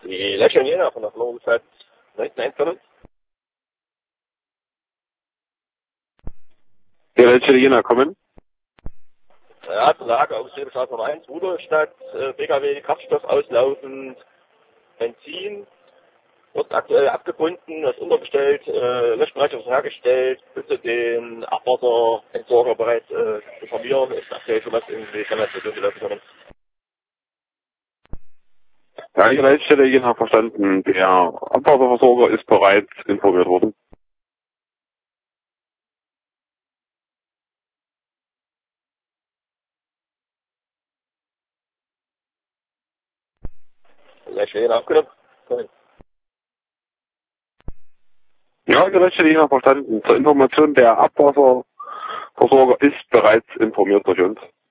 Die Lächeln Jena von der Flugzeit 19 Der Lächeln Jena kommen. Ja, zur Lage aus Straße Nummer 1, Rudolstadt, PKW, Kraftstoff auslaufend, Benzin, wird aktuell abgebunden, ist unterbestellt, Löschbereitschaft ist hergestellt, bitte den Abwasserentsorger bereits informieren, ist aktuell schon was in die Kanalisation gelaufen worden. Ja, die Leitstelle Jena verstanden. Der Abwasserversorger ist bereits informiert worden. Lächeln Jena abgenommen. Ja, die Leitstelle Jena verstanden. Zur Information, der Abwasserversorger ist bereits informiert durch uns.